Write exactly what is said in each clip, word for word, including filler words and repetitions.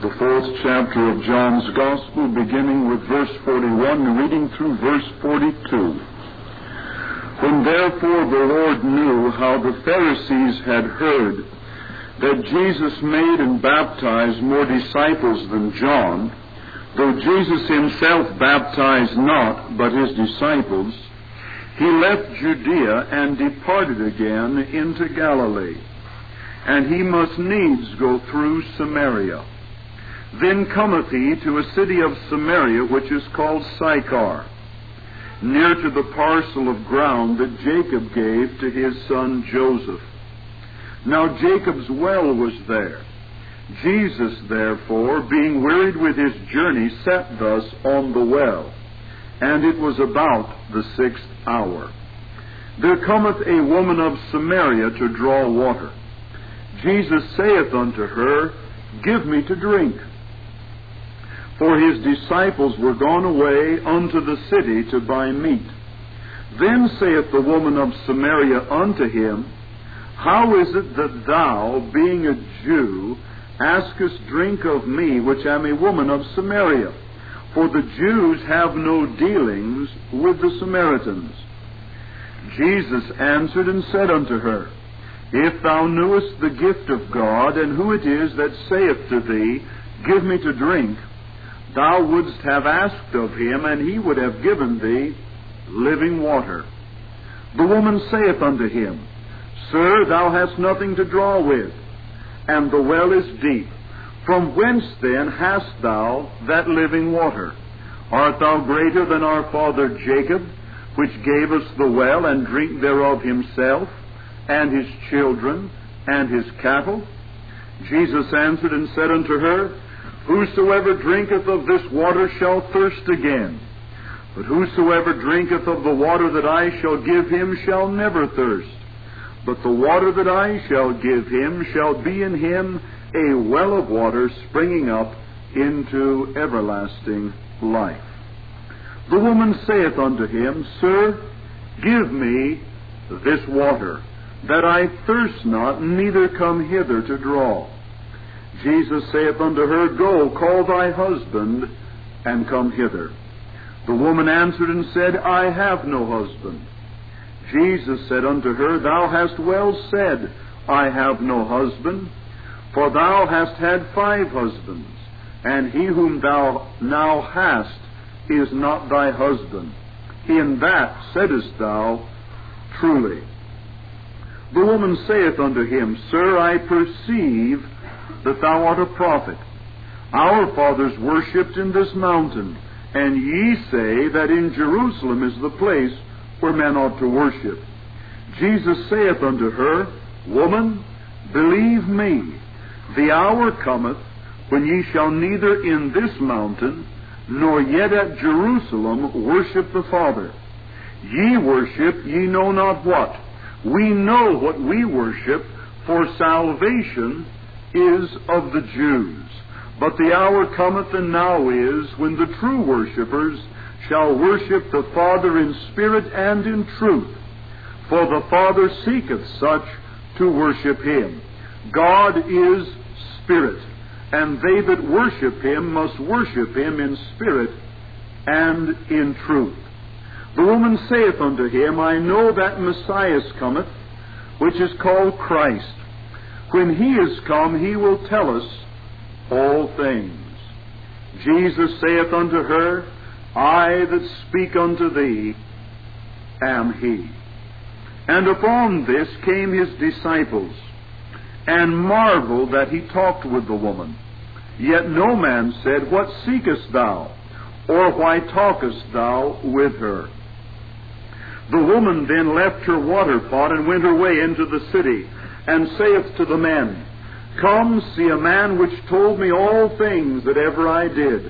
the fourth chapter of John's Gospel, beginning with verse forty-one, reading through verse forty-two. When therefore the Lord knew how the Pharisees had heard that Jesus made and baptized more disciples than John, though Jesus himself baptized not, but his disciples, he left Judea and departed again into Galilee. And he must needs go through Samaria. Then cometh he to a city of Samaria, which is called Sychar, near to the parcel of ground that Jacob gave to his son Joseph. Now Jacob's well was there. Jesus, therefore, being wearied with his journey, sat thus on the well. And it was about the sixth hour. There cometh a woman of Samaria to draw water. Jesus saith unto her, Give me to drink. For his disciples were gone away unto the city to buy meat. Then saith the woman of Samaria unto him, How is it that thou, being a Jew, askest drink of me, which am a woman of Samaria? For the Jews have no dealings with the Samaritans. Jesus answered and said unto her, If thou knewest the gift of God, and who it is that saith to thee, Give me to drink, thou wouldst have asked of him, and he would have given thee living water. The woman saith unto him, Sir, thou hast nothing to draw with, and the well is deep. From whence then hast thou that living water? Art thou greater than our father Jacob, which gave us the well, and drink thereof himself, and his children, and his cattle? Jesus answered and said unto her, Whosoever drinketh of this water shall thirst again. But whosoever drinketh of the water that I shall give him shall never thirst. But the water that I shall give him shall be in him a well of water springing up into everlasting life. The woman saith unto him, Sir, give me this water, that I thirst not, neither come hither to draw. Jesus saith unto her, Go, call thy husband, and come hither. The woman answered and said, I have no husband. Jesus said unto her, Thou hast well said, I have no husband, for thou hast had five husbands, and he whom thou now hast is not thy husband. In that saidst thou truly. The woman saith unto him, Sir, I perceive that thou art a prophet. Our fathers worshipped in this mountain, and ye say that in Jerusalem is the place where men ought to worship. Jesus saith unto her, Woman, believe me, the hour cometh when ye shall neither in this mountain nor yet at Jerusalem worship the Father. Ye worship ye know not what. We know what we worship, for salvation is of the Jews. But the hour cometh, and now is, when the true worshippers shall worship the Father in spirit and in truth. For the Father seeketh such to worship him. God is spirit, and they that worship him must worship him in spirit and in truth. The woman saith unto him, I know that Messiah cometh, which is called Christ. When he is come, he will tell us all things. Jesus saith unto her, I that speak unto thee am he. And upon this came his disciples, and marveled that he talked with the woman. Yet no man said, What seekest thou? Or why talkest thou with her? The woman then left her water pot, and went her way into the city, and saith to the men, Come, see a man which told me all things that ever I did.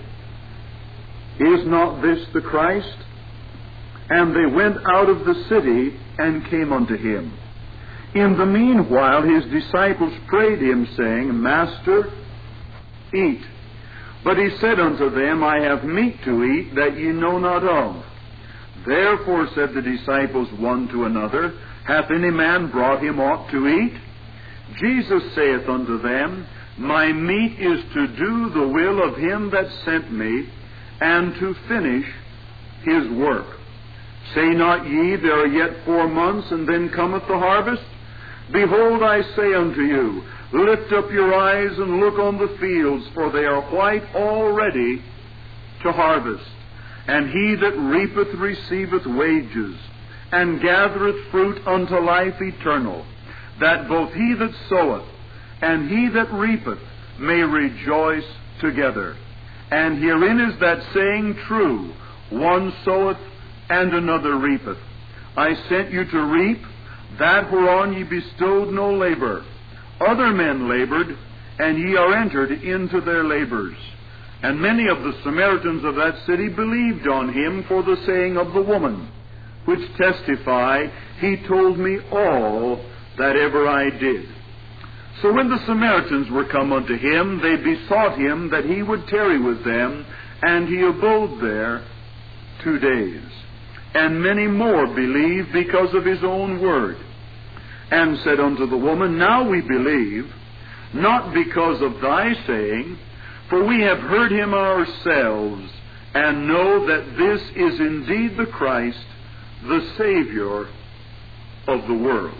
Is not this the Christ? And they went out of the city, and came unto him. In the meanwhile his disciples prayed him, saying, Master, eat. But he said unto them, I have meat to eat that ye know not of. Therefore said the disciples one to another, Hath any man brought him aught to eat? Jesus saith unto them, My meat is to do the will of him that sent me, and to finish his work. Say not ye, there are yet four months, and then cometh the harvest? Behold, I say unto you, lift up your eyes and look on the fields, for they are white already to harvest. And he that reapeth receiveth wages, and gathereth fruit unto life eternal, that both he that soweth and he that reapeth may rejoice together. And herein is that saying true, one soweth and another reapeth. I sent you to reap that whereon ye bestowed no labor. Other men labored, and ye are entered into their labors. And many of the Samaritans of that city believed on him for the saying of the woman, which testify, he told me all that ever I did. So when the Samaritans were come unto him, they besought him that he would tarry with them, and he abode there two days. And many more believed because of his own word. And said unto the woman, Now we believe, not because of thy saying, for we have heard him ourselves, and know that this is indeed the Christ, the Savior of the world.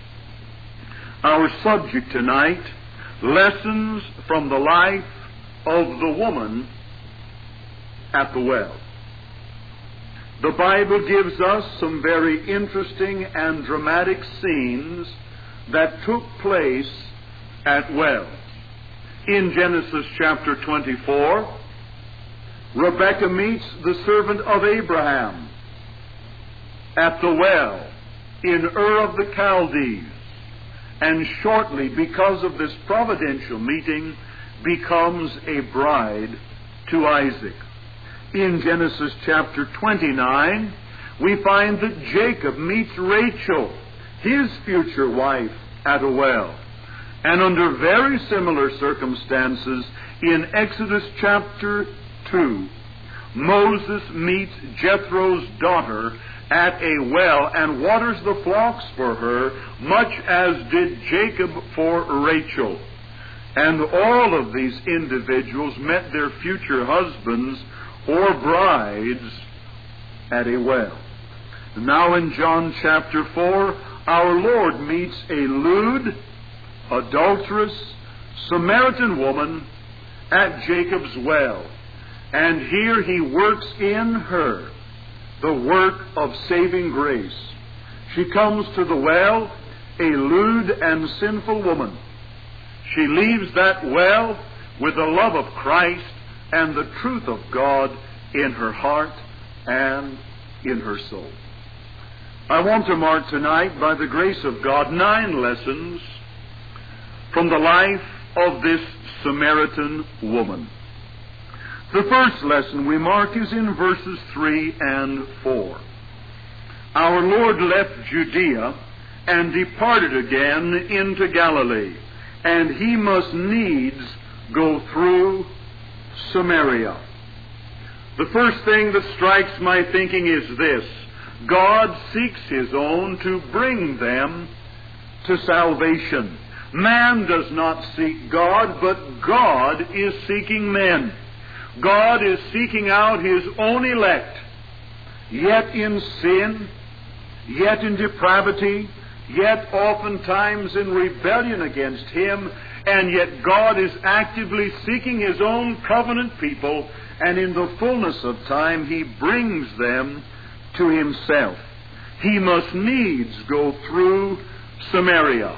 Our subject tonight, lessons from the life of the woman at the well. The Bible gives us some very interesting and dramatic scenes that took place at wells. In Genesis chapter twenty-four, Rebekah meets the servant of Abraham at the well in Ur of the Chaldees, and shortly, because of this providential meeting, becomes a bride to Isaac. In Genesis chapter twenty-nine, we find that Jacob meets Rachel, his future wife, at a well. And under very similar circumstances, in Exodus chapter two, Moses meets Jethro's daughter at a well and waters the flocks for her, much as did Jacob for Rachel. And all of these individuals met their future husbands or brides at a well. Now in John chapter four, our Lord meets a lewd, adulterous Samaritan woman at Jacob's well. And here he works in her the work of saving grace. She comes to the well, a lewd and sinful woman. She leaves that well with the love of Christ and the truth of God in her heart and in her soul. I want to mark tonight, by the grace of God, nine lessons from the life of this Samaritan woman. The first lesson we mark is in verses three and four. Our Lord left Judea and departed again into Galilee, and he must needs go through Samaria. The first thing that strikes my thinking is this: God seeks his own to bring them to salvation. Man does not seek God, but God is seeking men. God is seeking out his own elect, yet in sin, yet in depravity, yet oftentimes in rebellion against him, and yet God is actively seeking his own covenant people, and in the fullness of time he brings them to himself. He must needs go through Samaria.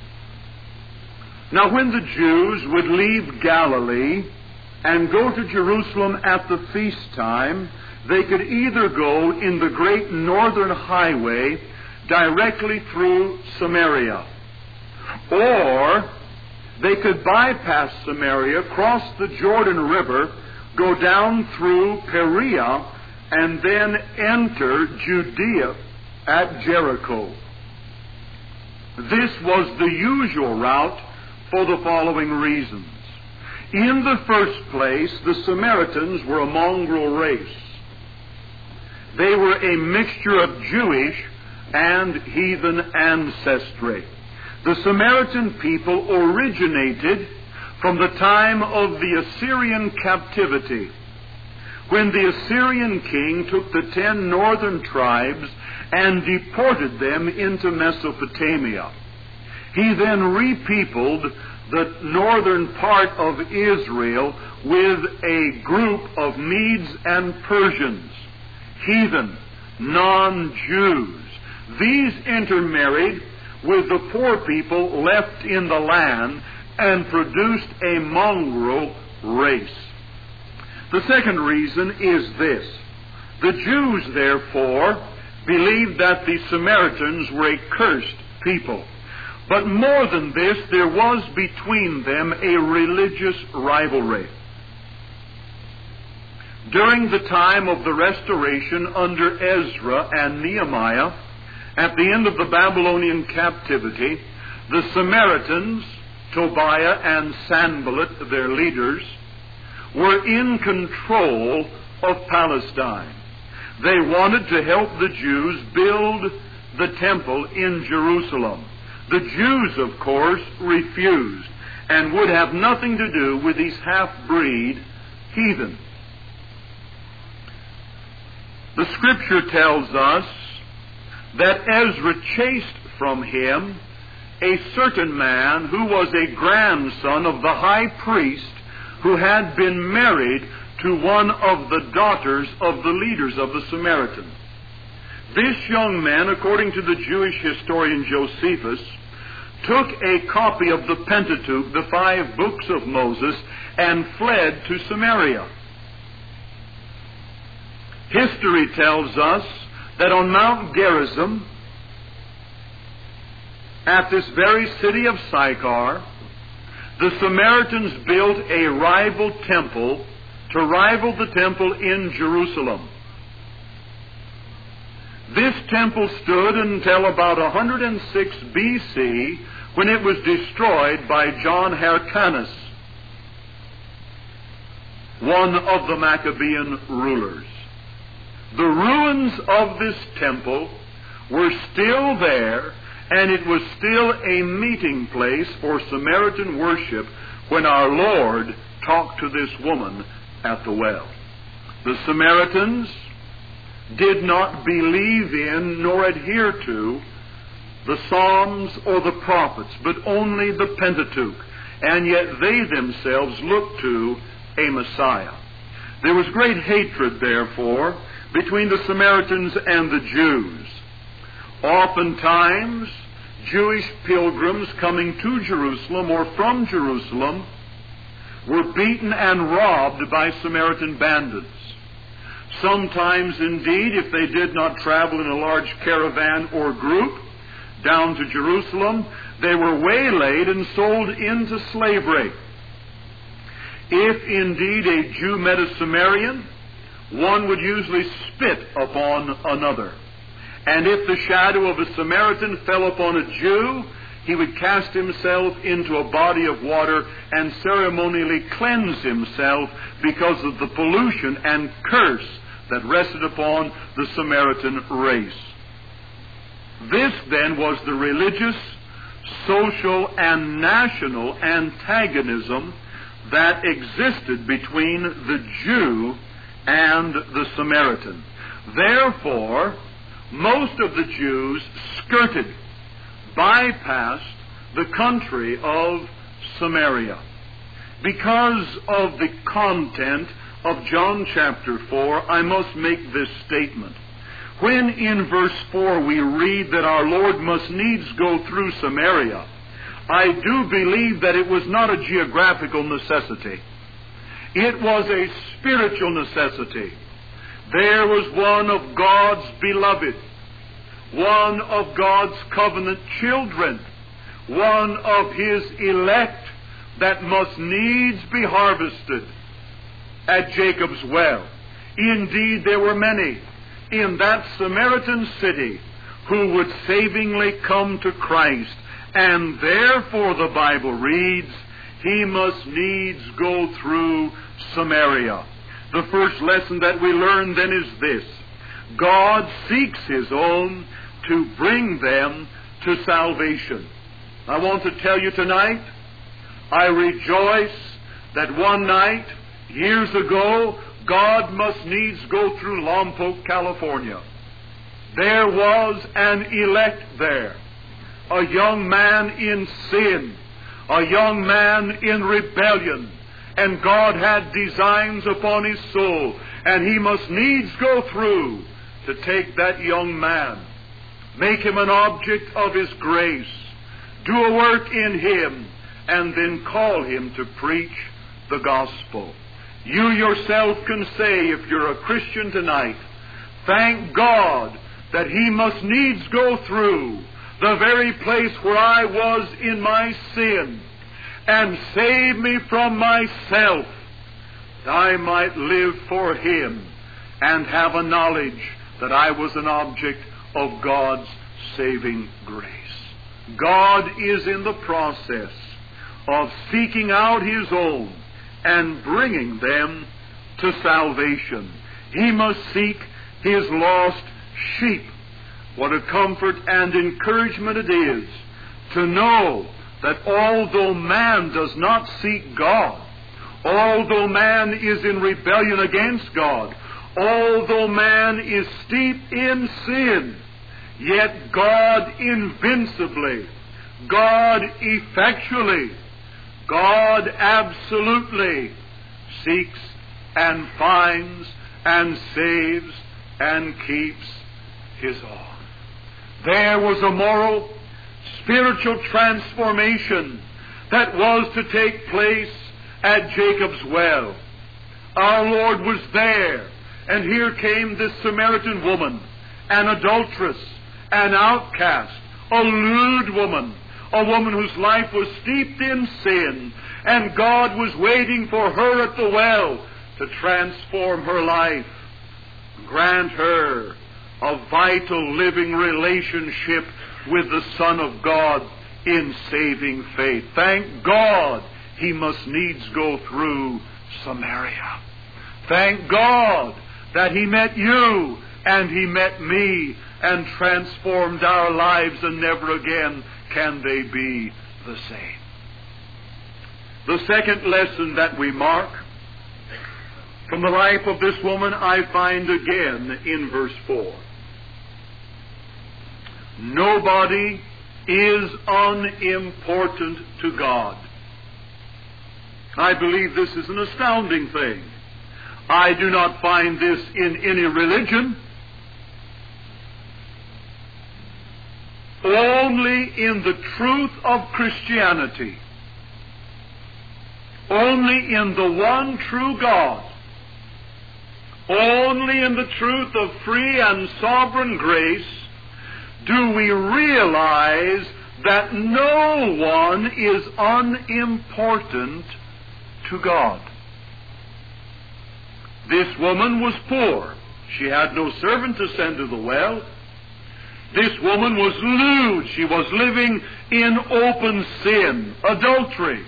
Now, when the Jews would leave Galilee and go to Jerusalem at the feast time, they could either go in the great northern highway directly through Samaria, or they could bypass Samaria, cross the Jordan River, go down through Perea, and then enter Judea at Jericho. This was the usual route for the following reasons. In the first place, the Samaritans were a mongrel race. They were a mixture of Jewish and heathen ancestry. The Samaritan people originated from the time of the Assyrian captivity, when the Assyrian king took the ten northern tribes and deported them into Mesopotamia. He then repeopled the northern part of Israel with a group of Medes and Persians, heathen, non-Jews. These intermarried with the poor people left in the land and produced a mongrel race. The second reason is this. The Jews, therefore, believed that the Samaritans were a cursed people. But more than this, there was between them a religious rivalry. During the time of the restoration under Ezra and Nehemiah, at the end of the Babylonian captivity, the Samaritans, Tobiah and Sanballat, their leaders, were in control of Palestine. They wanted to help the Jews build the temple in Jerusalem. The Jews, of course, refused and would have nothing to do with these half-breed heathen. The Scripture tells us that Ezra chased from him a certain man who was a grandson of the high priest who had been married to one of the daughters of the leaders of the Samaritans. This young man, according to the Jewish historian Josephus, took a copy of the Pentateuch, the five books of Moses, and fled to Samaria. History tells us that on Mount Gerizim, at this very city of Sychar, the Samaritans built a rival temple to rival the temple in Jerusalem. This temple stood until about one hundred six B C, when it was destroyed by John Hyrcanus, one of the Maccabean rulers. The ruins of this temple were still there, and it was still a meeting place for Samaritan worship when our Lord talked to this woman at the well. The Samaritans did not believe in nor adhere to the Psalms or the prophets, but only the Pentateuch, and yet they themselves looked to a Messiah. There was great hatred, therefore, between the Samaritans and the Jews. Oftentimes, Jewish pilgrims coming to Jerusalem or from Jerusalem were beaten and robbed by Samaritan bandits. Sometimes, indeed, if they did not travel in a large caravan or group down to Jerusalem, they were waylaid and sold into slavery. If indeed a Jew met a Samaritan, one would usually spit upon another. And if the shadow of a Samaritan fell upon a Jew, he would cast himself into a body of water and ceremonially cleanse himself because of the pollution and curse that rested upon the Samaritan race. This then was the religious, social, and national antagonism that existed between the Jew and the Samaritan. Therefore, most of the Jews skirted, bypassed the country of Samaria. Because of the content of John chapter four, I must make this statement. When in verse four we read that our Lord must needs go through Samaria, I do believe that it was not a geographical necessity. It was a spiritual necessity. There was one of God's beloved, one of God's covenant children, one of His elect that must needs be harvested at Jacob's well. Indeed, there were many in that Samaritan city who would savingly come to Christ, and therefore the Bible reads, He must needs go through Samaria. The first lesson that we learn then is this: God seeks His own to bring them to salvation. I want to tell you tonight, I rejoice that one night, years ago, God must needs go through Lompoc, California. There was an elect there, a young man in sin, a young man in rebellion, and God had designs upon his soul, and he must needs go through to take that young man, make him an object of his grace, do a work in him, and then call him to preach the gospel. You yourself can say, if you're a Christian tonight, thank God that he must needs go through the very place where I was in my sin, and save me from myself, that I might live for him and have a knowledge that I was an object of God's saving grace. God is in the process of seeking out his own and bringing them to salvation. He must seek his lost sheep. What a comfort and encouragement it is to know that although man does not seek God, although man is in rebellion against God, although man is steep in sin, yet God invincibly, God effectually, God absolutely seeks and finds and saves and keeps his own. There was a moral, spiritual transformation that was to take place at Jacob's well. Our Lord was there, and here came this Samaritan woman, an adulteress, an outcast, a lewd woman, a woman whose life was steeped in sin, and God was waiting for her at the well to transform her life, grant her a vital living relationship with the Son of God in saving faith. Thank God he must needs go through Samaria. Thank God that he met you and he met me and transformed our lives, and never again can they be the same. The second lesson that we mark from the life of this woman I find again in verse four. Nobody is unimportant to God. I believe this is an astounding thing. I do not find this in any religion. Only in the truth of Christianity. Only in the one true God. Only in the truth of free and sovereign grace do we realize that no one is unimportant to God. This woman was poor. She had no servant to send to the well. This woman was lewd. She was living in open sin, adultery.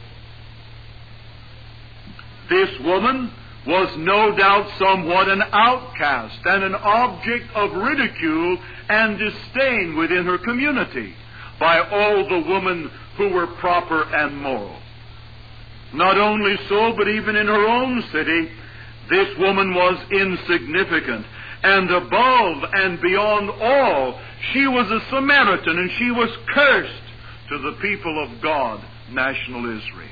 This woman was no doubt somewhat an outcast and an object of ridicule and disdain within her community by all the women who were proper and moral. Not only so, but even in her own city, this woman was insignificant. And above and beyond all, she was a Samaritan, and she was cursed to the people of God, national Israel.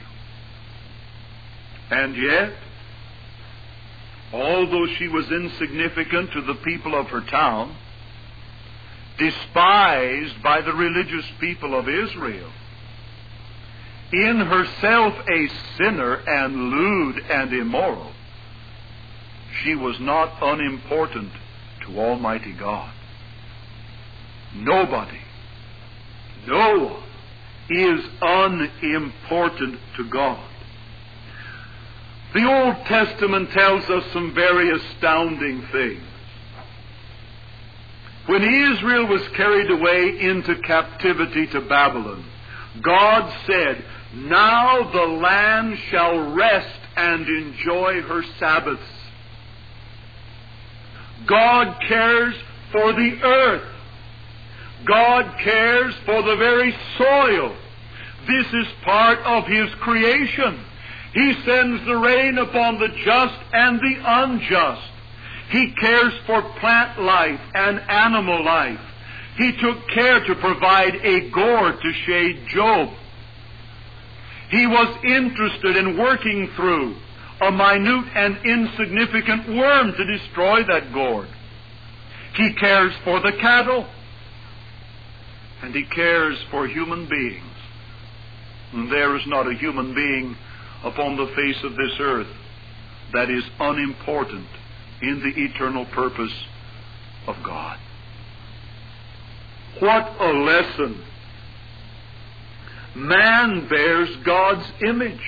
And yet, although she was insignificant to the people of her town, despised by the religious people of Israel, in herself a sinner and lewd and immoral, she was not unimportant to Almighty God. Nobody, no one is unimportant to God. The Old Testament tells us some very astounding things. When Israel was carried away into captivity to Babylon, God said, "Now the land shall rest and enjoy her Sabbaths." God cares for the earth. God cares for the very soil. This is part of His creation. He sends the rain upon the just and the unjust. He cares for plant life and animal life. He took care to provide a gourd to shade Job. He was interested in working through a minute and insignificant worm to destroy that gourd. He cares for the cattle, and He cares for human beings. And there is not a human being upon the face of this earth that is unimportant in the eternal purpose of God. What a lesson! Man bears God's image,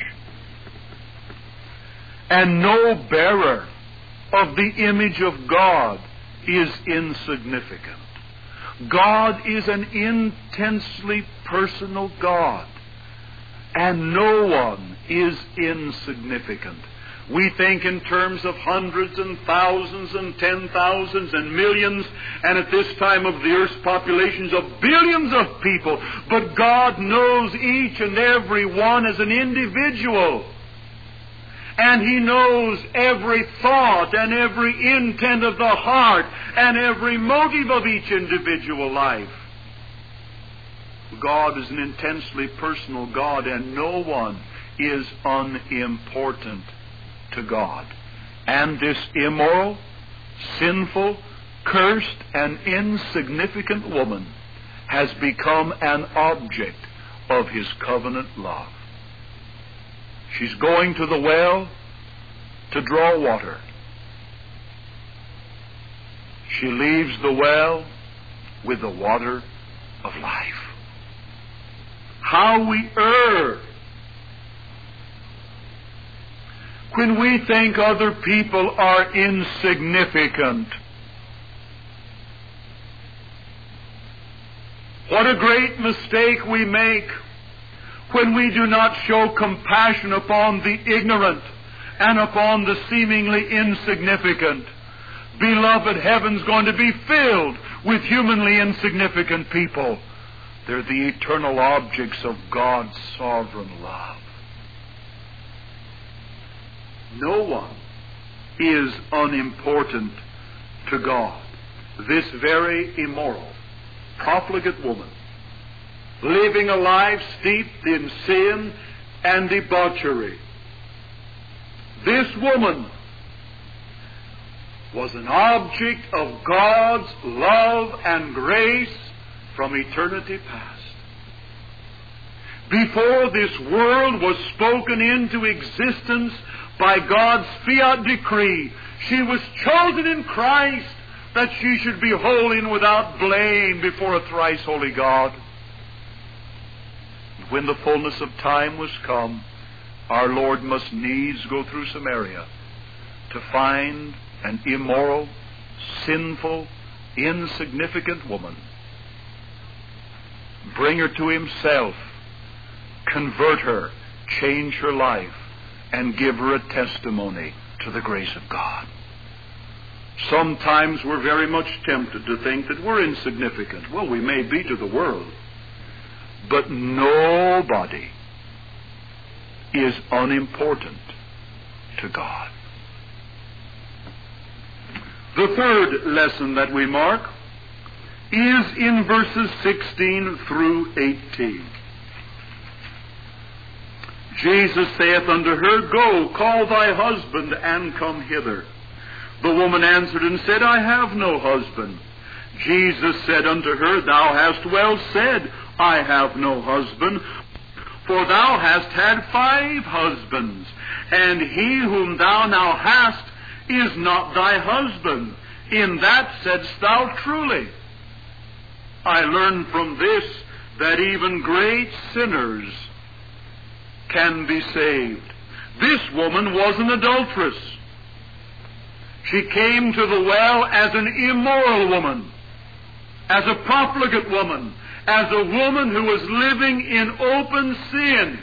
and no bearer of the image of God is insignificant. God is an intensely personal God, and no one is insignificant. We think in terms of hundreds and thousands and ten thousands and millions, and at this time of the earth's populations of billions of people. But God knows each and every one as an individual. And He knows every thought and every intent of the heart and every motive of each individual life. God is an intensely personal God, and no one is unimportant to God. And this immoral, sinful, cursed, and insignificant woman has become an object of His covenant love. She's going to the well to draw water. She leaves the well with the water of life. How we err when we think other people are insignificant. What a great mistake we make when we do not show compassion upon the ignorant and upon the seemingly insignificant. Beloved, heaven's going to be filled with humanly insignificant people. They're the eternal objects of God's sovereign love. No one is unimportant to God. This very immoral, profligate woman, living a life steeped in sin and debauchery, this woman was an object of God's love and grace from eternity past. Before this world was spoken into existence by God's fiat decree, she was chosen in Christ that she should be holy and without blame before a thrice holy God. When the fullness of time was come, our Lord must needs go through Samaria to find an immoral, sinful, insignificant woman, bring her to Himself, convert her, change her life, and give her a testimony to the grace of God. Sometimes we're very much tempted to think that we're insignificant. Well, we may be to the world, but nobody is unimportant to God. The third lesson that we mark is in verses sixteen through eighteen. Jesus saith unto her, Go, call thy husband, and come hither. The woman answered and said, I have no husband. Jesus said unto her, Thou hast well said, I have no husband, for thou hast had five husbands, and he whom thou now hast is not thy husband. In that saidst thou truly. I learn from this that even great sinners can be saved. This woman was an adulteress. She came to the well as an immoral woman, as a profligate woman, as a woman who was living in open sin.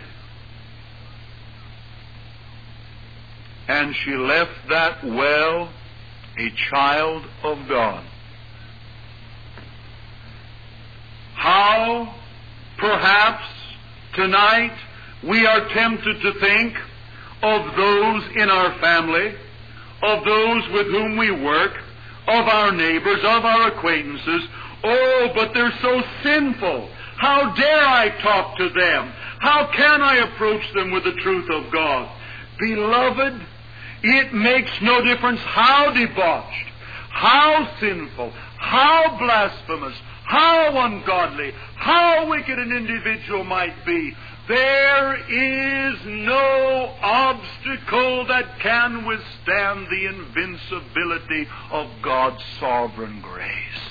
And she left that well a child of God. How, perhaps, Tonight, we are tempted to think of those in our family, of those with whom we work, of our neighbors, of our acquaintances. Oh, but they're so sinful. How dare I talk to them? How can I approach them with the truth of God? Beloved, it makes no difference how debauched, how sinful, how blasphemous, how ungodly, how wicked an individual might be. There is no obstacle that can withstand the invincibility of God's sovereign grace.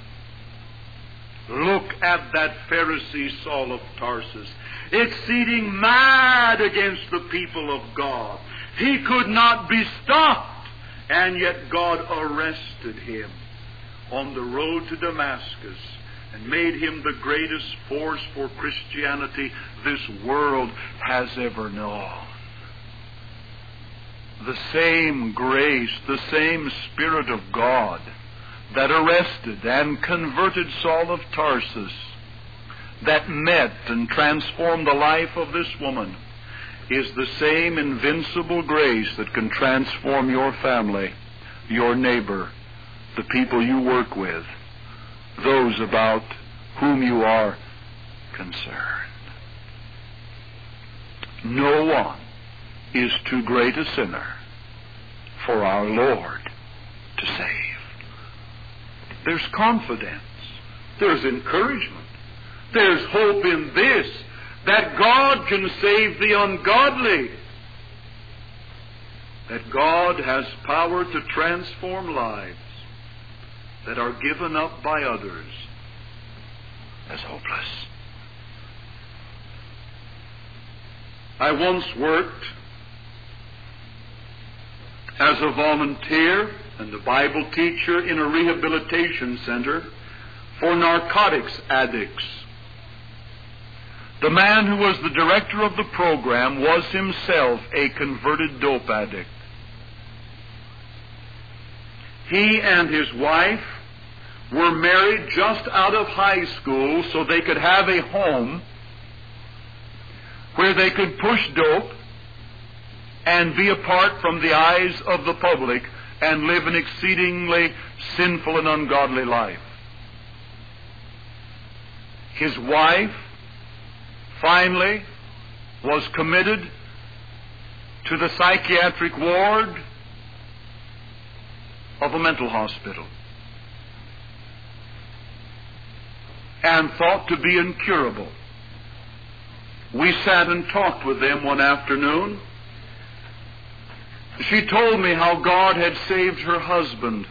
Look at that Pharisee Saul of Tarsus, exceeding mad against the people of God. He could not be stopped, and yet God arrested him on the road to Damascus and made him the greatest force for Christianity this world has ever known. The same grace, the same Spirit of God that arrested and converted Saul of Tarsus, that met and transformed the life of this woman, is the same invincible grace that can transform your family, your neighbor, the people you work with, those about whom you are concerned. No one is too great a sinner for our Lord to save. There's confidence. There's encouragement. There's hope in this, that God can save the ungodly, that God has power to transform lives that are given up by others as hopeless. I once worked as a volunteer and a Bible teacher in a rehabilitation center for narcotics addicts. The man who was the director of the program was himself a converted dope addict. He and his wife were married just out of high school so they could have a home where they could push dope and be apart from the eyes of the public and live an exceedingly sinful and ungodly life. His wife finally was committed to the psychiatric ward of a mental hospital and thought to be incurable. We sat and talked with them one afternoon. She told me how God had saved her husband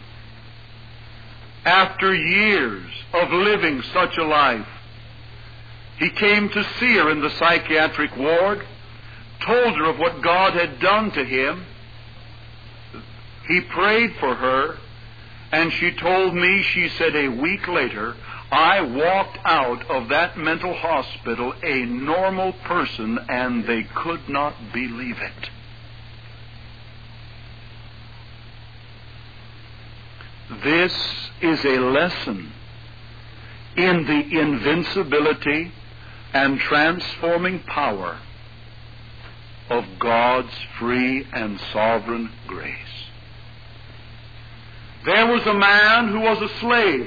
after years of living such a life. He came to see her in the psychiatric ward, told her of what God had done to him. He prayed for her, and she told me, she said, a week later, I walked out of that mental hospital a normal person, and they could not believe it. This is a lesson in the invincibility and transforming power of God's free and sovereign grace. There was a man who was a slave.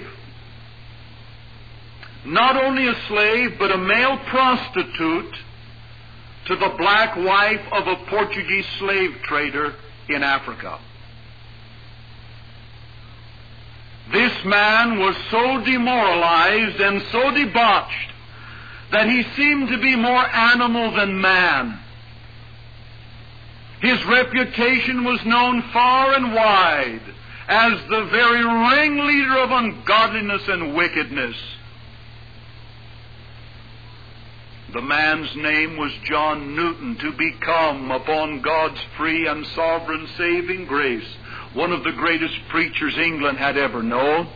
Not only a slave, but a male prostitute to the black wife of a Portuguese slave trader in Africa. This man was so demoralized and so debauched that he seemed to be more animal than man. His reputation was known far and wide as the very ringleader of ungodliness and wickedness. The man's name was John Newton, to become, upon God's free and sovereign saving grace, one of the greatest preachers England had ever known.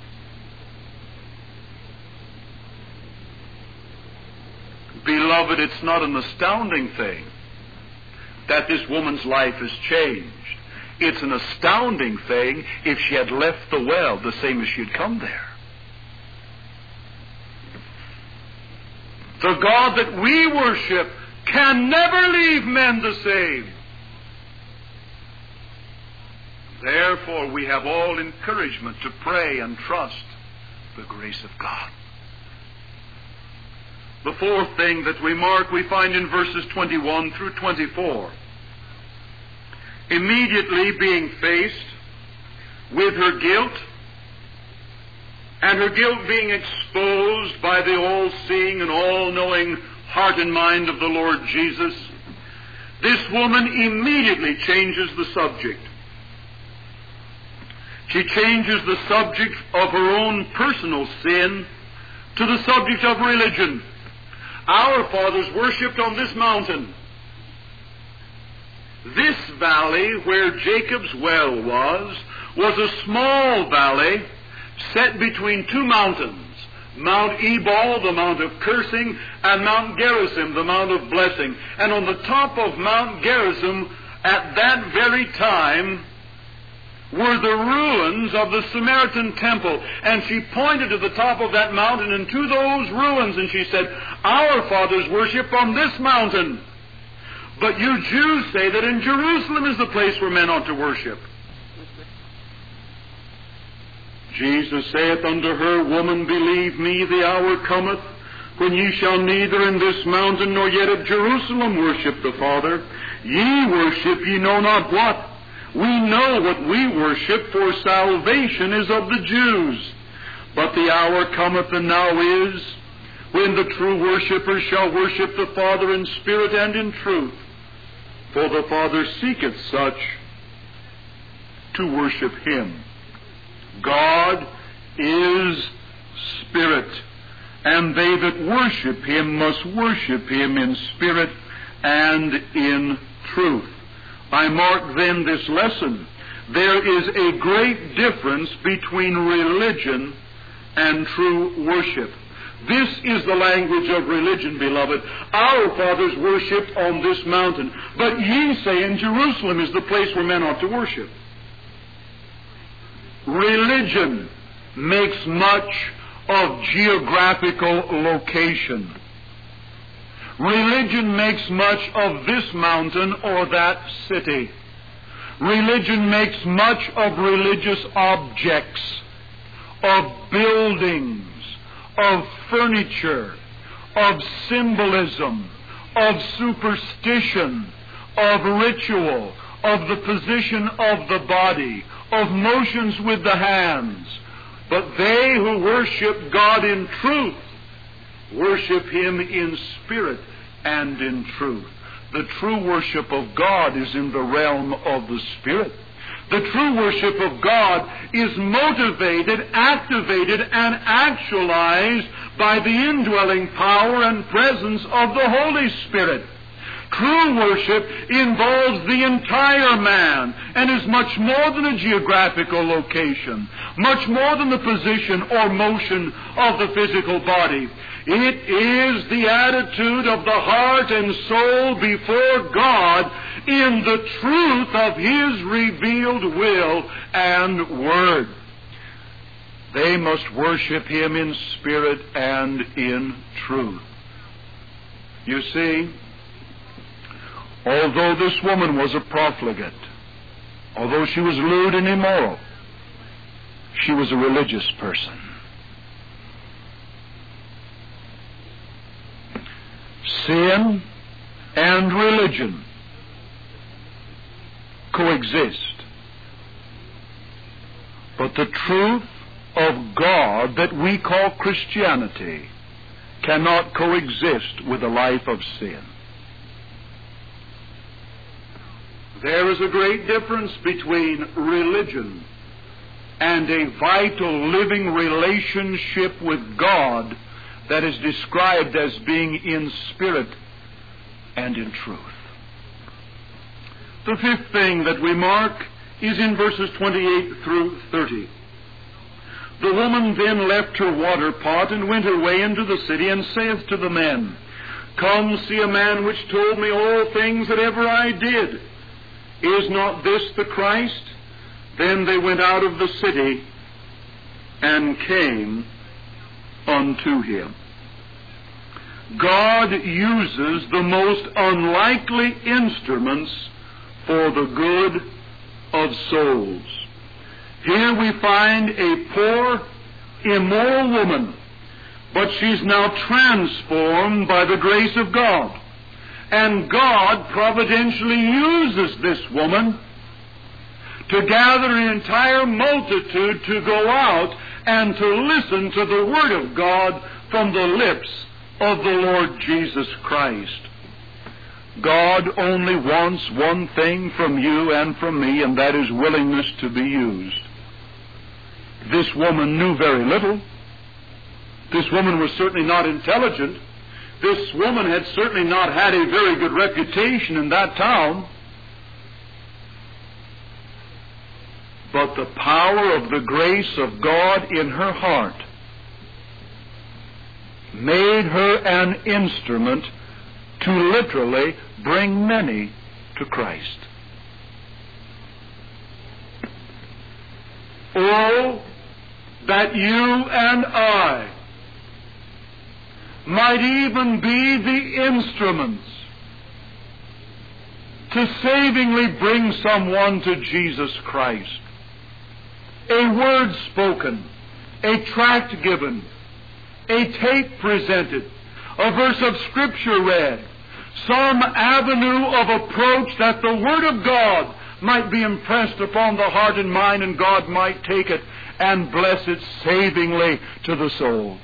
Beloved, it's not an astounding thing that this woman's life has changed. It's an astounding thing if she had left the well the same as she had come there. The God that we worship can never leave men the same. Therefore, we have all encouragement to pray and trust the grace of God. The fourth thing that we mark, we find in verses twenty-one through twenty-four. Immediately being faced with her guilt, and her guilt being exposed by the all-seeing and all-knowing heart and mind of the Lord Jesus, this woman immediately changes the subject. She changes the subject of her own personal sin to the subject of religion. Our fathers worshipped on this mountain. This valley where Jacob's well was, was a small valley set between two mountains, Mount Ebal, the mount of cursing, and Mount Gerizim, the mount of blessing. And on the top of Mount Gerizim, at that very time, were the ruins of the Samaritan temple. And she pointed to the top of that mountain and to those ruins, and she said, our fathers worship on this mountain. But you Jews say that in Jerusalem is the place where men ought to worship. Jesus saith unto her, Woman, believe me, the hour cometh when ye shall neither in this mountain nor yet at Jerusalem worship the Father. Ye worship ye know not what. We know what we worship, for salvation is of the Jews. But the hour cometh, and now is, when the true worshippers shall worship the Father in spirit and in truth. For the Father seeketh such to worship Him. God is Spirit, and they that worship Him must worship Him in spirit and in truth. I mark then this lesson. There is a great difference between religion and true worship. This is the language of religion, beloved. Our fathers worshipped on this mountain, but ye say in Jerusalem is the place where men ought to worship. Religion makes much of geographical location. Religion makes much of this mountain or that city. Religion makes much of religious objects, of buildings, of furniture, of symbolism, of superstition, of ritual, of the position of the body, of motions with the hands. But they who worship God in truth worship Him in spirit and in truth. The true worship of God is in the realm of the Spirit. The true worship of God is motivated, activated, and actualized by the indwelling power and presence of the Holy Spirit. True worship involves the entire man and is much more than a geographical location, much more than the position or motion of the physical body. It is the attitude of the heart and soul before God in the truth of His revealed will and word. They must worship Him in spirit and in truth. You see, although this woman was a profligate, although she was lewd and immoral, she was a religious person. Sin and religion coexist. But the truth of God that we call Christianity cannot coexist with a life of sin. There is a great difference between religion and a vital living relationship with God that is described as being in spirit and in truth. The fifth thing that we mark is in verses twenty-eight through thirty. The woman then left her water pot and went her way into the city, and saith to the men, Come, see a man which told me all things that ever I did. Is not this the Christ? Then they went out of the city and came unto him. God uses the most unlikely instruments for the good of souls. Here we find a poor, immoral woman, but she's now transformed by the grace of God. And God providentially uses this woman to gather an entire multitude to go out and to listen to the Word of God from the lips of the Lord Jesus Christ. God only wants one thing from you and from me, and that is willingness to be used. This woman knew very little. This woman was certainly not intelligent. This woman had certainly not had a very good reputation in that town. But the power of the grace of God in her heart made her an instrument to literally bring many to Christ. Oh, that you and I might even be the instruments to savingly bring someone to Jesus Christ. A word spoken, a tract given, a tape presented, a verse of Scripture read, some avenue of approach that the Word of God might be impressed upon the heart and mind, and God might take it and bless it savingly to the soul.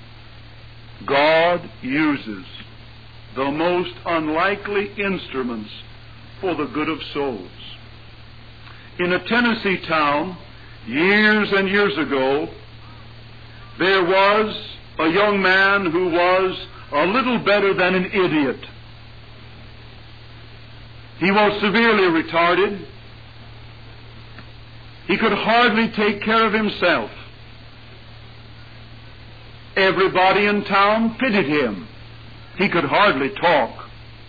God uses the most unlikely instruments for the good of souls. In a Tennessee town, years and years ago, there was a young man who was a little better than an idiot. He was severely retarded. He could hardly take care of himself. Everybody in town pitied him. He could hardly talk.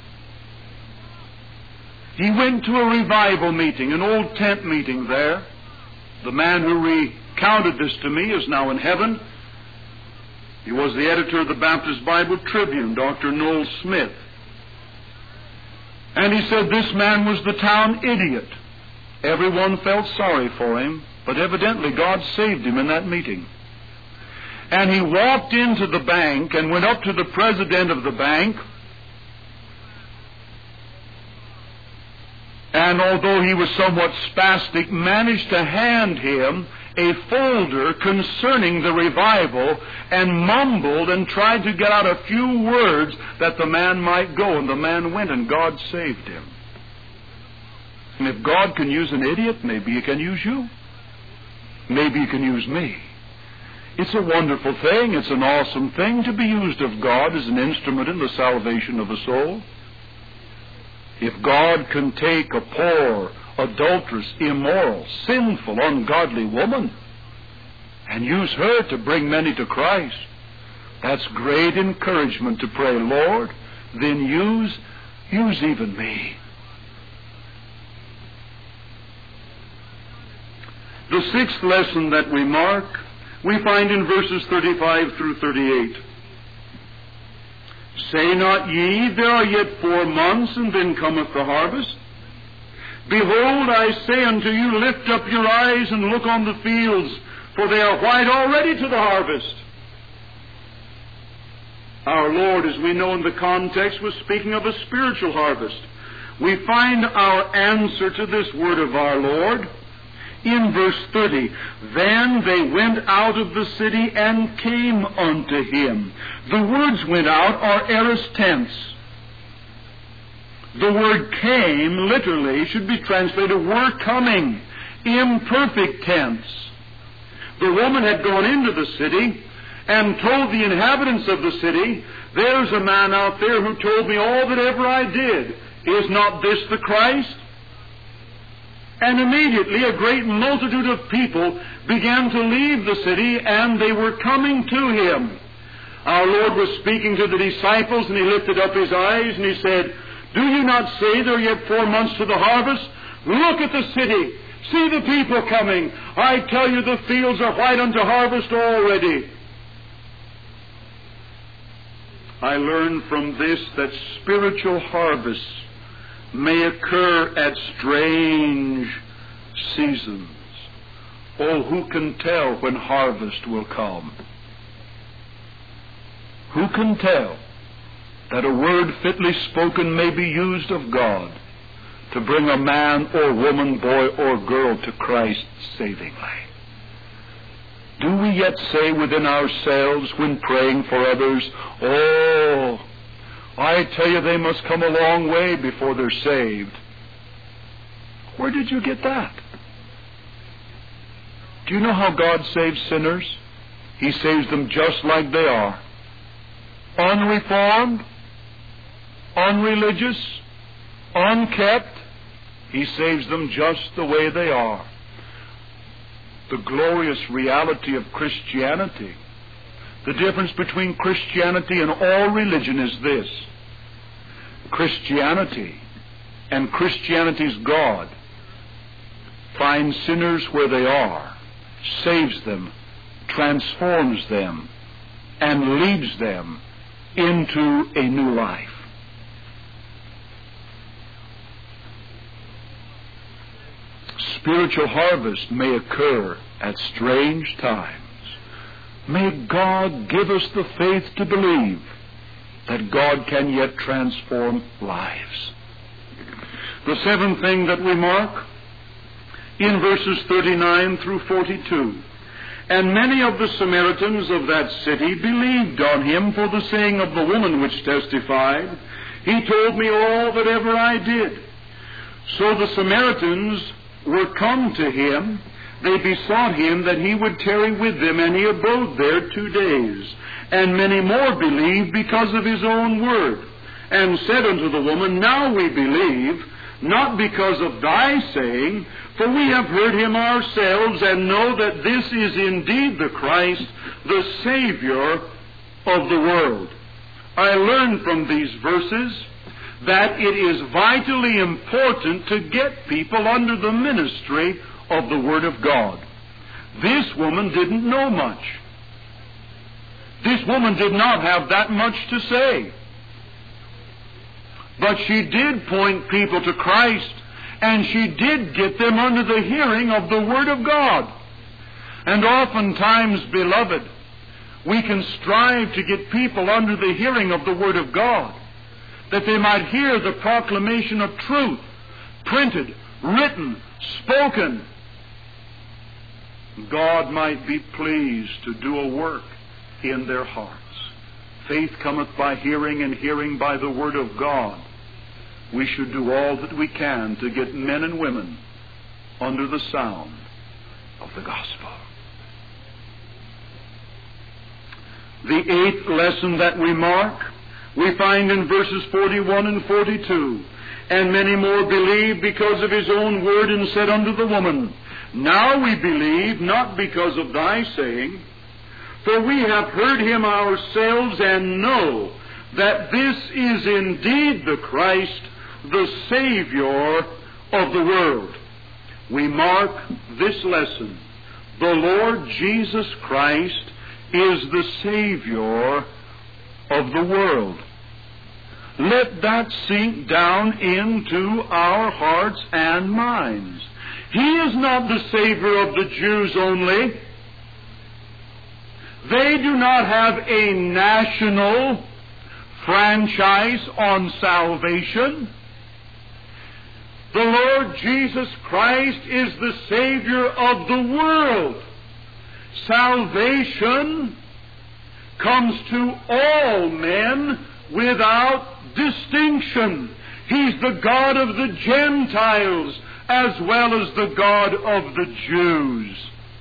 He went to a revival meeting, an old tent meeting there. The man who recounted this to me is now in heaven. He was the editor of the Baptist Bible Tribune, Doctor Noel Smith. And he said this man was the town idiot. Everyone felt sorry for him, but evidently God saved him in that meeting. And he walked into the bank and went up to the president of the bank. And although he was somewhat spastic, managed to hand him a folder concerning the revival, and mumbled and tried to get out a few words that the man might go. And the man went, and God saved him. And if God can use an idiot, maybe He can use you. Maybe He can use me. It's a wonderful thing. It's an awesome thing to be used of God as an instrument in the salvation of a soul. If God can take a poor, adulterous, immoral, sinful, ungodly woman and use her to bring many to Christ, that's great encouragement to pray, Lord, then use, use even me. The sixth lesson that we mark, we find in verses thirty-five through thirty-eight. Say not ye, there are yet four months, and then cometh the harvest? Behold, I say unto you, lift up your eyes and look on the fields, for they are white already to the harvest. Our Lord, as we know in the context, was speaking of a spiritual harvest. We find our answer to this word of our Lord in verse thirty. Then they went out of the city and came unto him. The words went out are aorist tense. The word came, literally, should be translated were coming, imperfect tense. The woman had gone into the city and told the inhabitants of the city, there's a man out there who told me all that ever I did. Is not this the Christ? And immediately a great multitude of people began to leave the city, and they were coming to him. Our Lord was speaking to the disciples, and he lifted up his eyes, and he said, do you not say there are yet four months to the harvest? Look at the city. See the people coming. I tell you, the fields are white unto harvest already. I learn from this that spiritual harvests may occur at strange seasons. Oh, who can tell when harvest will come? Who can tell that a word fitly spoken may be used of God to bring a man or woman, boy or girl to Christ savingly? Do we yet say within ourselves when praying for others, "Oh, I tell you they must come a long way before they're saved"? Where did you get that? Do you know how God saves sinners? He saves them just like they are. Unreformed, unreligious, unkept. He saves them just the way they are. The glorious reality of Christianity, the difference between Christianity and all religion is this: Christianity and Christianity's God finds sinners where they are, saves them, transforms them, and leads them into a new life. Spiritual harvest may occur at strange times. May God give us the faith to believe that God can yet transform lives. The seventh thing that we mark in verses thirty-nine through forty-two. And many of the Samaritans of that city believed on him for the saying of the woman which testified, "He told me all that ever I did." So the Samaritans were come to him. They besought him that he would tarry with them, and he abode there two days. And many more believed because of his own word, and said unto the woman, "Now we believe, not because of thy saying, for we have heard him ourselves, and know that this is indeed the Christ, the Savior of the world." I learn from these verses that it is vitally important to get people under the ministry of the Word of God. This woman didn't know much. This woman did not have that much to say. But she did point people to Christ, and she did get them under the hearing of the Word of God. And oftentimes, beloved, we can strive to get people under the hearing of the Word of God, that they might hear the proclamation of truth, printed, written, spoken. God might be pleased to do a work in their hearts. Faith cometh by hearing, and hearing by the Word of God. We should do all that we can to get men and women under the sound of the gospel. The eighth lesson that we mark, we find in verses forty-one and forty-two. And many more believed because of his own word, and said unto the woman, "Now we believe, not because of thy saying, for we have heard him ourselves, and know that this is indeed the Christ, the Savior of the world." We mark this lesson: the Lord Jesus Christ is the Savior of the world. Let that sink down into our hearts and minds. He is not the Savior of the Jews only. They do not have a national franchise on salvation. The Lord Jesus Christ is the Savior of the world. Salvation comes to all men without distinction. He's the God of the Gentiles as well as the God of the Jews.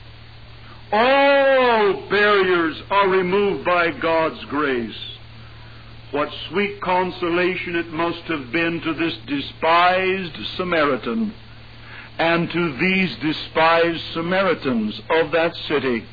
All barriers are removed by God's grace. What sweet consolation it must have been to this despised Samaritan and to these despised Samaritans of that city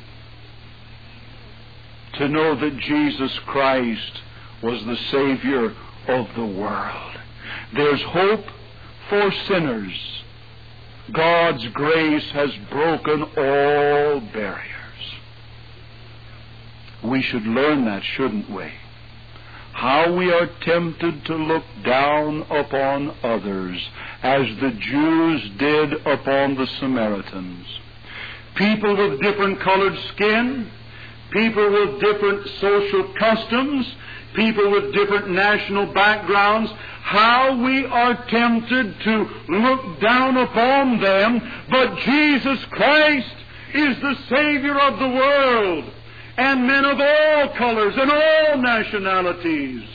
to know that Jesus Christ was the Savior of the world. There's hope for sinners. God's grace has broken all barriers. We should learn that, shouldn't we? how we are tempted to look down upon others, as the Jews did upon the Samaritans. People with different colored skin, people with different social customs, people with different national backgrounds, how we are tempted to look down upon them, but Jesus Christ is the Savior of the world, and men of all colors and all nationalities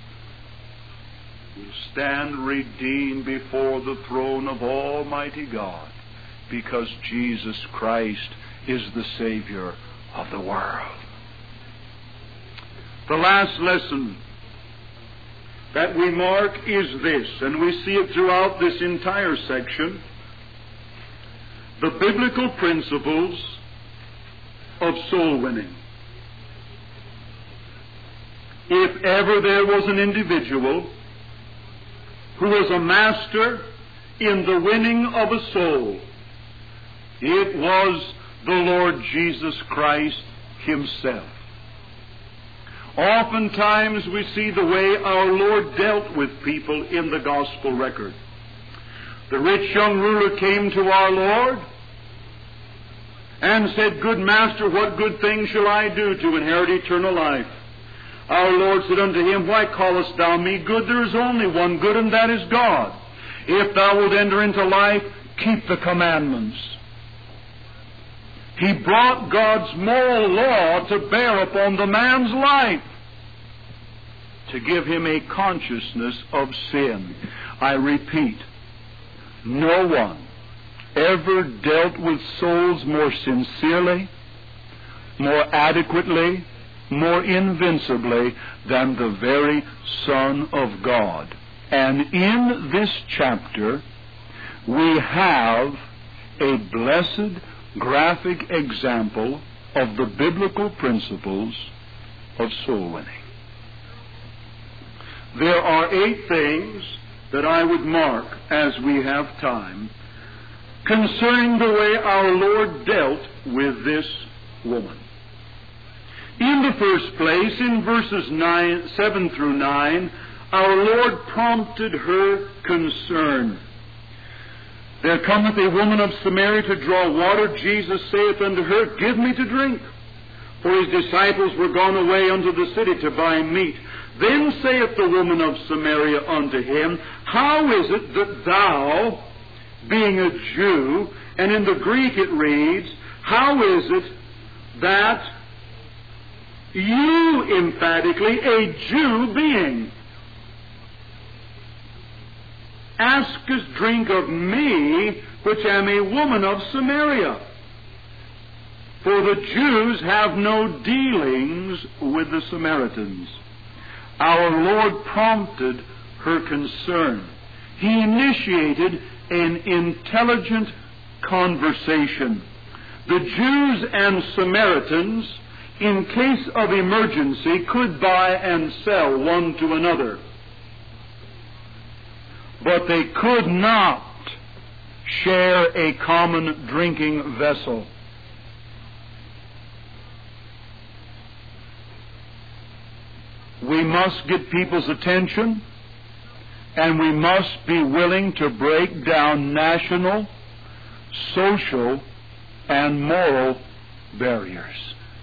will stand redeemed before the throne of Almighty God, because Jesus Christ is the Savior of the world. The last lesson that we mark is this, and we see it throughout this entire section: the biblical principles of soul winning. If ever there was an individual who was a master in the winning of a soul, it was the Lord Jesus Christ Himself. Oftentimes we see the way our Lord dealt with people in the gospel record. The rich young ruler came to our Lord and said, "Good master, what good thing shall I do to inherit eternal life?" Our Lord said unto him, "Why callest thou me good? There is only one good, and that is God. If thou wilt enter into life, keep the commandments." He brought God's moral law to bear upon the man's life, to give him a consciousness of sin. I repeat, no one ever dealt with souls more sincerely, more adequately, more invincibly than the very Son of God. And in this chapter, we have a blessed, graphic example of the biblical principles of soul winning. There are eight things that I would mark, as we have time, concerning the way our Lord dealt with this woman. In the first place, in verses nine, seven through nine, our Lord prompted her concern. "There cometh a woman of Samaria to draw water. Jesus saith unto her, Give me to drink. For his disciples were gone away unto the city to buy meat. Then saith the woman of Samaria unto him, How is it that thou, being a Jew," and in the Greek it reads, "How is it that you, emphatically, a Jew being, askest drink of me, which am a woman of Samaria? For the Jews have no dealings with the Samaritans." Our Lord prompted her concern. He initiated an intelligent conversation. The Jews and Samaritans, in case of emergency, could buy and sell one to another. But they could not share a common drinking vessel. We must get people's attention, and we must be willing to break down national, social, and moral barriers.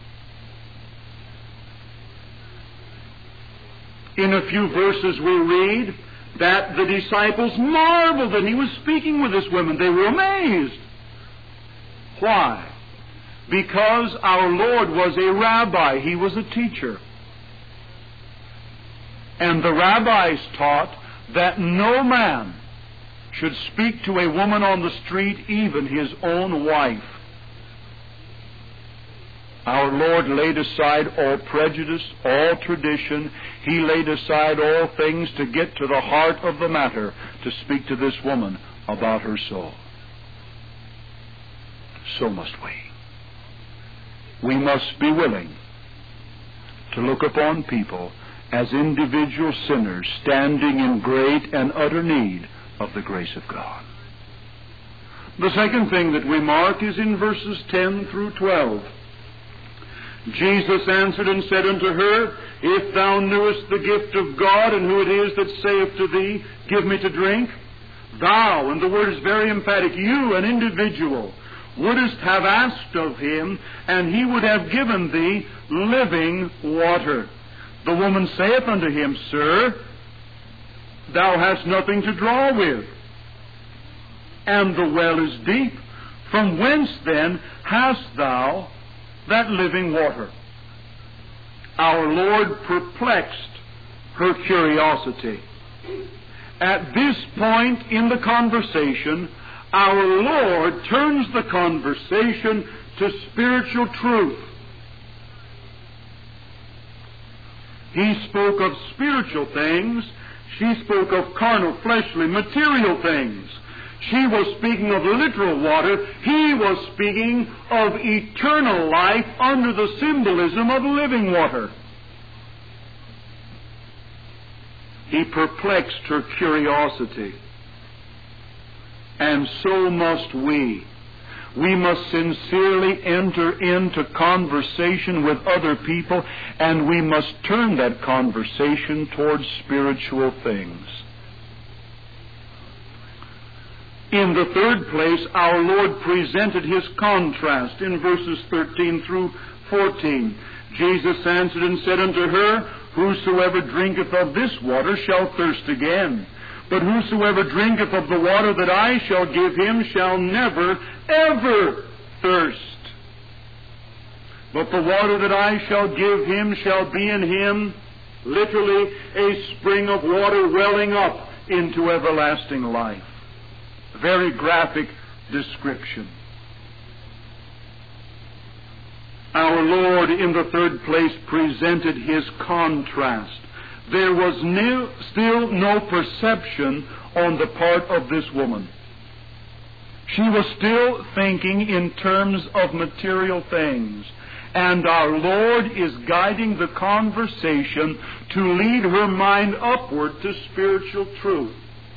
In a few verses we read that the disciples marveled that he was speaking with this woman. They were amazed. Why? Because our Lord was a rabbi. He was a teacher. And the rabbis taught that no man should speak to a woman on the street, even his own wife. Our Lord laid aside all prejudice, all tradition. He laid aside all things to get to the heart of the matter, to speak to this woman about her soul. So must we. We must be willing to look upon people as individual sinners standing in great and utter need of the grace of God. The second thing that we mark is in verses ten through twelve. Jesus answered and said unto her, If thou knewest the gift of God, and who it is that saith to thee, Give me to drink, thou, and the word is very emphatic, you, an individual, wouldest have asked of him, and he would have given thee living water. The woman saith unto him, Sir, thou hast nothing to draw with, and the well is deep. From whence then hast thou that living water? Our Lord perplexed her curiosity. At this point in the conversation, our Lord turns the conversation to spiritual truth. He spoke of spiritual things. She spoke of carnal, fleshly, material things. She was speaking of literal water. He was speaking of eternal life under the symbolism of living water. He perplexed her curiosity. And so must we. We must sincerely enter into conversation with other people, and we must turn that conversation towards spiritual things. In the third place, our Lord presented His contrast in verses thirteen through fourteen. Jesus answered and said unto her, Whosoever drinketh of this water shall thirst again. But whosoever drinketh of the water that I shall give him shall never, ever thirst. But the water that I shall give him shall be in him, literally, a spring of water welling up into everlasting life. Very graphic description. Our Lord, in the third place, presented His contrast. There was no, still no perception on the part of this woman. She was still thinking in terms of material things. And our Lord is guiding the conversation to lead her mind upward to spiritual truth.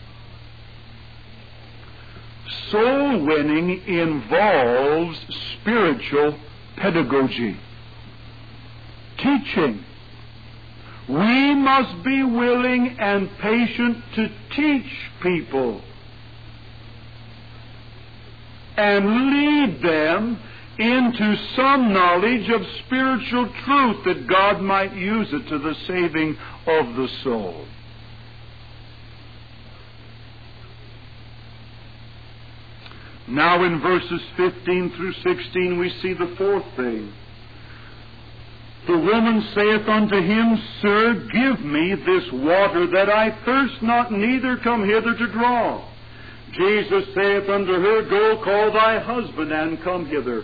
Soul winning involves spiritual pedagogy, teaching. We must be willing and patient to teach people and lead them into some knowledge of spiritual truth that God might use it to the saving of the soul. Now in verses fifteen through sixteen we see the fourth thing. The woman saith unto him, Sir, give me this water, that I thirst not, neither come hither to draw. Jesus saith unto her, Go call thy husband, and come hither.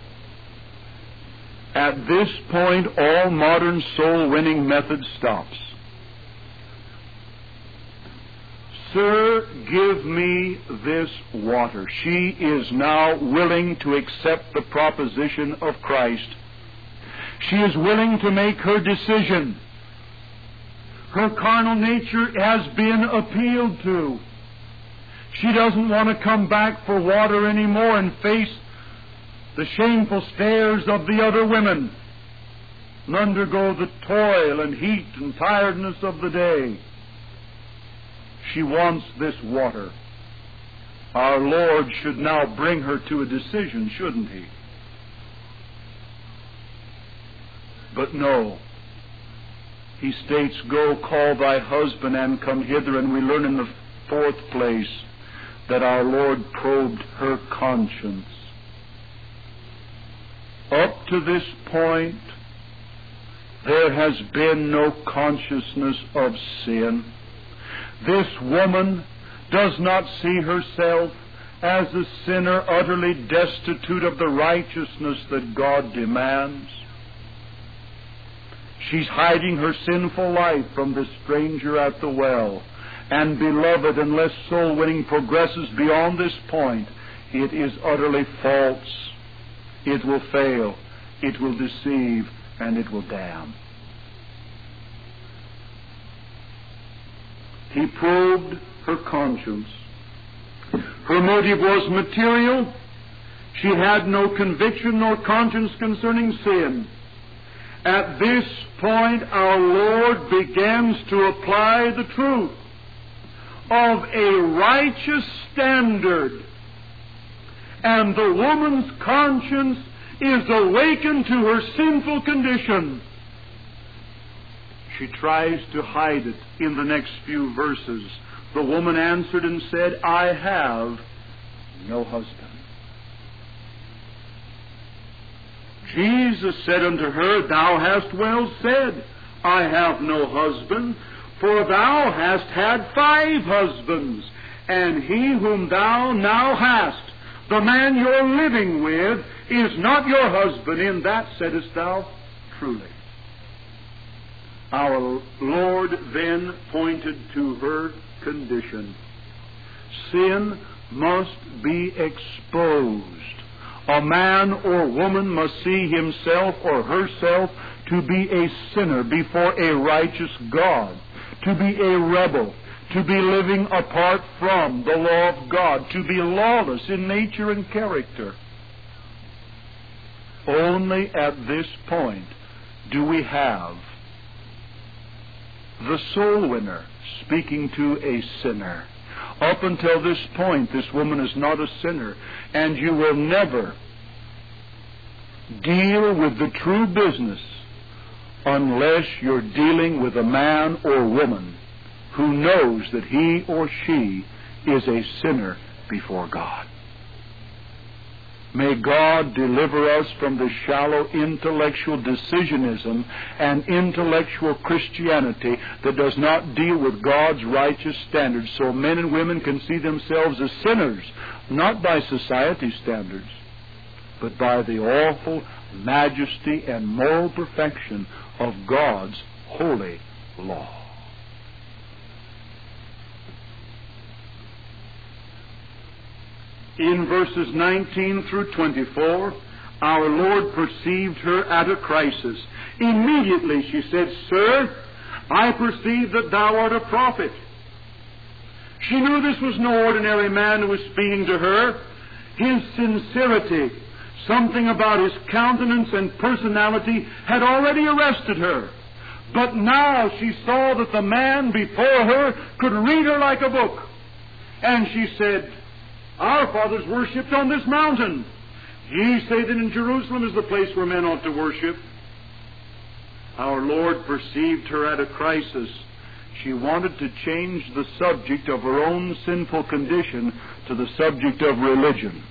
At this point, all modern soul-winning method stops. Sir, give me this water. She is now willing to accept the proposition of Christ. She is willing to make her decision. Her carnal nature has been appealed to. She doesn't want to come back for water anymore and face the shameful stares of the other women and undergo the toil and heat and tiredness of the day. She wants this water. Our Lord should now bring her to a decision, shouldn't He? But no. He states, Go call thy husband and come hither. And we learn in the fourth place that our Lord probed her conscience. Up to this point, there has been no consciousness of sin. This woman does not see herself as a sinner utterly destitute of the righteousness that God demands. She's hiding her sinful life from the stranger at the well. And beloved, unless soul winning progresses beyond this point, it is utterly false. It will fail, it will deceive, and it will damn. He probed her conscience. Her motive was material. She had no conviction nor conscience concerning sin. At this point, our Lord begins to apply the truth of a righteous standard, and the woman's conscience is awakened to her sinful condition. She tries to hide it in the next few verses. The woman answered and said, I have no husband. Jesus said unto her, Thou hast well said, I have no husband, for thou hast had five husbands, and he whom thou now hast, the man you're living with, is not your husband. In that saidest thou truly. Our Lord then pointed to her condition. Sin must be exposed. A man or woman must see himself or herself to be a sinner before a righteous God, to be a rebel, to be living apart from the law of God, to be lawless in nature and character. Only at this point do we have the soul winner speaking to a sinner. Up until this point, this woman is not a sinner, and you will never deal with the true business unless you're dealing with a man or woman who knows that he or she is a sinner before God. May God deliver us from the shallow intellectual decisionism and intellectual Christianity that does not deal with God's righteous standards, so men and women can see themselves as sinners, not by society standards, but by the awful majesty and moral perfection of God's holy law. In verses nineteen through twenty-four, our Lord perceived her at a crisis. Immediately she said, Sir, I perceive that thou art a prophet. She knew this was no ordinary man who was speaking to her. His sincerity, something about his countenance and personality, had already arrested her. But now she saw that the man before her could read her like a book. And she said, Our fathers worshipped on this mountain. Ye say that in Jerusalem is the place where men ought to worship. Our Lord perceived her at a crisis. She wanted to change the subject of her own sinful condition to the subject of religion.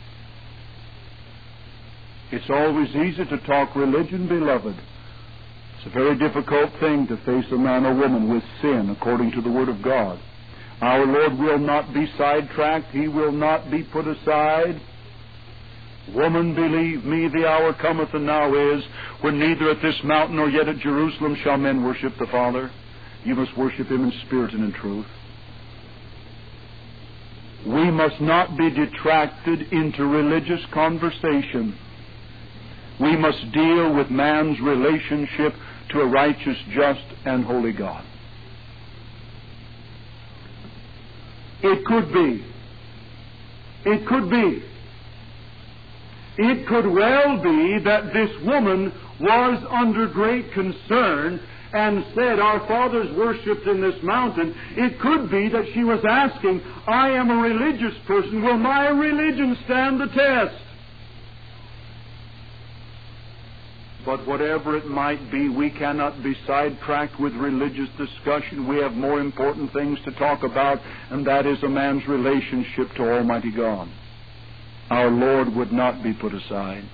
It's always easy to talk religion, beloved. It's a very difficult thing to face a man or woman with sin according to the Word of God. Our Lord will not be sidetracked. He will not be put aside. Woman, believe me, the hour cometh and now is, when neither at this mountain nor yet at Jerusalem shall men worship the Father. You must worship Him in spirit and in truth. We must not be detracted into religious conversation. We must deal with man's relationship to a righteous, just, and holy God. It could be. It could be. It could well be that this woman was under great concern and said, Our fathers worshipped in this mountain. It could be that she was asking, I am a religious person. Will my religion stand the test? But whatever it might be, we cannot be sidetracked with religious discussion. We have more important things to talk about, and that is a man's relationship to Almighty God. Our Lord would not be put aside.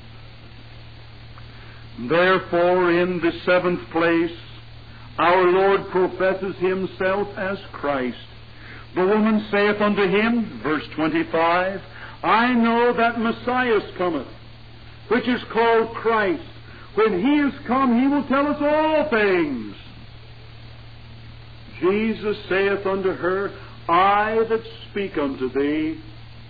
Therefore, in the seventh place, our Lord professes Himself as Christ. The woman saith unto Him, verse twenty-five, I know that Messiah cometh, which is called Christ. When He is come, He will tell us all things. Jesus saith unto her, I that speak unto thee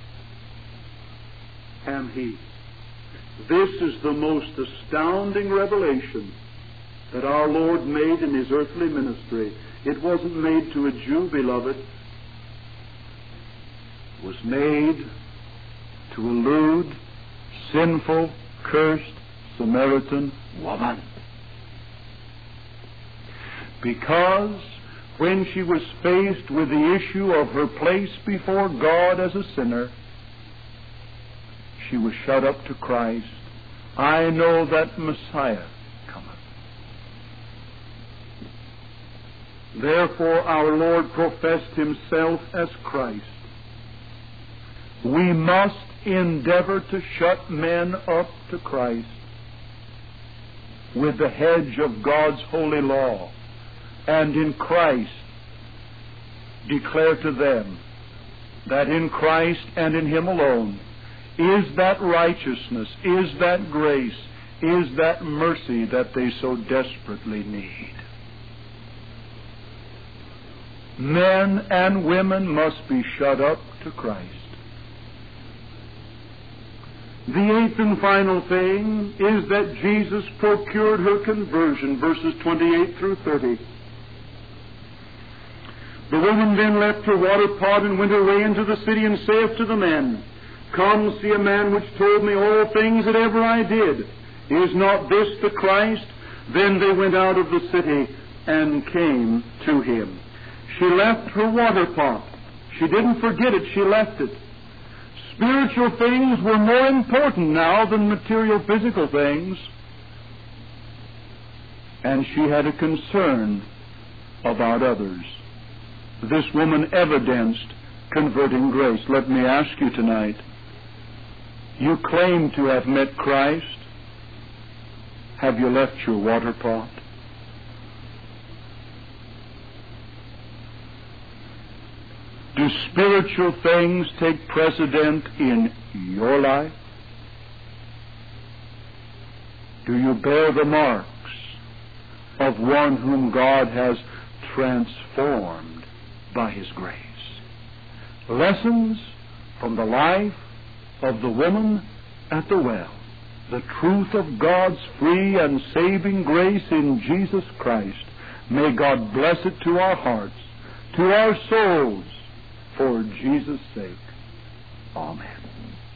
am He. This is the most astounding revelation that our Lord made in His earthly ministry. It wasn't made to a Jew, beloved. It was made to a lewd, sinful, cursed Samaritan woman. because when she was faced with the issue of her place before God as a sinner, she was shut up to Christ. I know that Messiah cometh. Therefore our Lord professed himself as Christ. We must endeavor to shut men up to Christ with the hedge of God's holy law, and in Christ declare to them that in Christ and in Him alone is that righteousness, is that grace, is that mercy that they so desperately need. Men and women must be shut up to Christ. The eighth and final thing is that Jesus procured her conversion, verses twenty-eight through thirty. The woman then left her water pot and went away into the city and saith to the men, Come, see a man which told me all things that ever I did. Is not this the Christ? Then they went out of the city and came to him. She left her water pot. She didn't forget it, she left it. Spiritual things were more important now than material physical things. And she had a concern about others. This woman evidenced converting grace. Let me ask you tonight, you claim to have met Christ. Have you left your water pot? Do spiritual things take precedent in your life? Do you bear the marks of one whom God has transformed by His grace? Lessons from the life of the woman at the well. The truth of God's free and saving grace in Jesus Christ. May God bless it to our hearts, to our souls, for Jesus' sake. Amen.